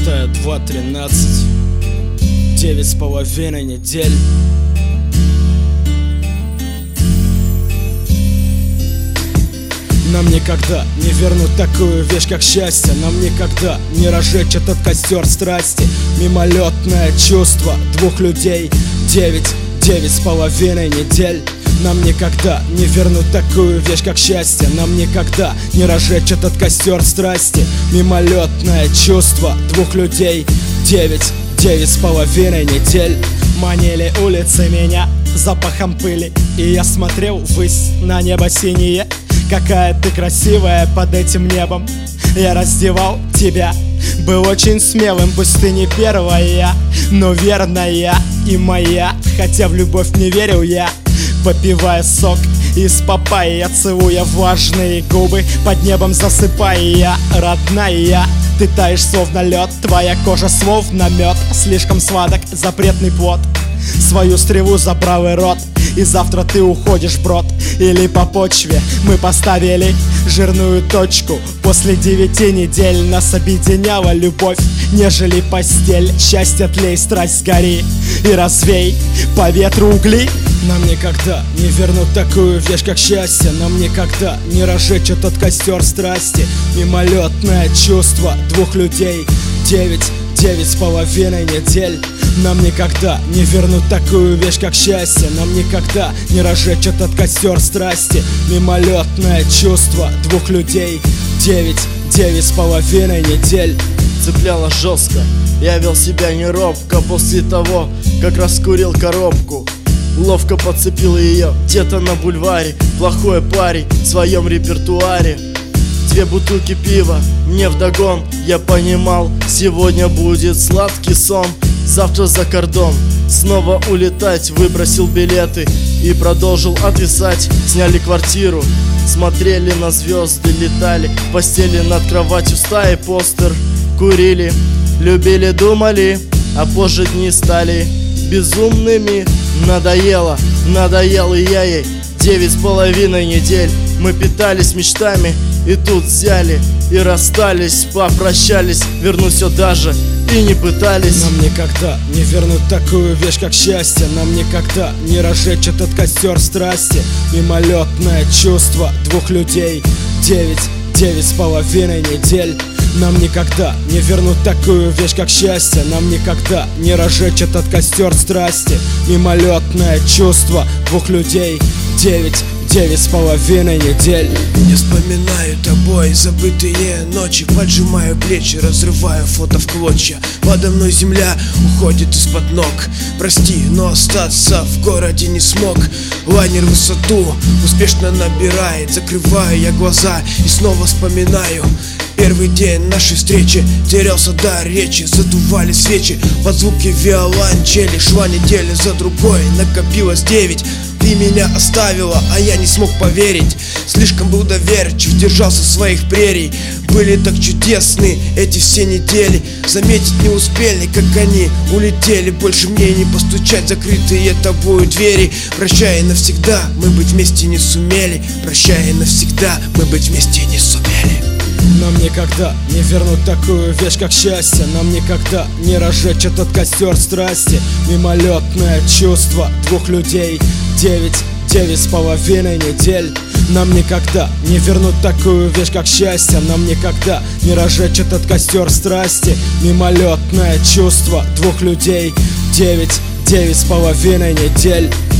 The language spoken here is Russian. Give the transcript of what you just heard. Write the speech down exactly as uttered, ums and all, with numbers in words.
шестое, два, тринадцать, девять с половиной недель. Нам никогда не вернут такую вещь, как счастье. Нам никогда не разжечь этот костер страсти. Мимолетное чувство двух людей. Девять, девять с половиной недель. Нам никогда не вернут такую вещь, как счастье. Нам никогда не разжечь этот костер страсти. Мимолетное чувство двух людей. Девять, девять с половиной недель. Манили улицы меня запахом пыли, и я смотрел ввысь на небо синее. Какая ты красивая под этим небом. Я раздевал тебя, был очень смелым. Пусть ты не первая, но верная и моя. Хотя в любовь не верил я, попивая сок из папайи, целуя влажные губы, под небом засыпая. Родная, ты таешь словно лед, твоя кожа словно мед. Слишком сладок запретный плод, свою стрелу забрал и рот. И завтра ты уходишь в брод. Или по почве мы поставили жирную точку. После девяти недель нас объединяла любовь, нежели постель. Счастье тлей, страсть сгори и развей по ветру угли. Нам никогда не вернут такую вещь, как счастье. Нам никогда не разжечь этот костер страсти. Мимолетное чувство двух людей. Девять, девять с половиной недель. Нам никогда не вернут такую вещь, как счастье. Нам никогда не разжечь этот костер страсти. Мимолетное чувство двух людей. Девять, девять с половиной недель. Цепляло жестко, я вел себя не робко. После того, как раскурил коробку, ловко подцепил ее где-то на бульваре. Плохой парень в своем репертуаре. Две бутылки пива мне вдогон. Я понимал, сегодня будет сладкий сон. Завтра за кордон снова улетать. Выбросил билеты и продолжил отвисать. Сняли квартиру, смотрели на звезды, летали в постели над кроватью стаи постер. Курили, любили, думали, а позже дни стали безумными. Надоело, надоел и я ей. Девять с половиной недель мы питались мечтами, и тут взяли и расстались. Попрощались, вернуть все даже и не пытались. Нам никогда не вернут такую вещь, как счастье. Нам никогда не разжечь этот костер страсти. Мимолетное чувство двух людей. Девять, девять с половиной недель. Нам никогда не вернут такую вещь, как счастье. Нам никогда не разжечь этот костер страсти. Мимолетное чувство двух людей. Девять, девять с половиной недель. Я вспоминаю тобой забытые ночи, поджимаю плечи, разрываю фото в клочья. Подо мной земля уходит из-под ног. Прости, но остаться в городе не смог. Лайнер высоту успешно набирает. Закрываю я глаза и снова вспоминаю первый день нашей встречи. Терялся дар речи, задували свечи под звуки виолончели. Шла неделя за другой, накопилось девять. Ты меня оставила, а я не смог поверить. Слишком был доверчив, держался своих прерий. Были так чудесны эти все недели. Заметить не успели, как они улетели. Больше мне не постучать закрытые тобою двери. Прощай навсегда, мы быть вместе не сумели. Прощай навсегда, мы быть вместе не сумели. Нам никогда не вернут такую вещь, как счастье. Нам никогда не разжечь этот костер страсти. Мимолетное чувство двух людей. Девять, девять с половиной недель. Нам никогда не вернут такую вещь, как счастье. Нам никогда не разжечь этот костер страсти. Мимолетное чувство двух людей. Девять, девять с половиной недель.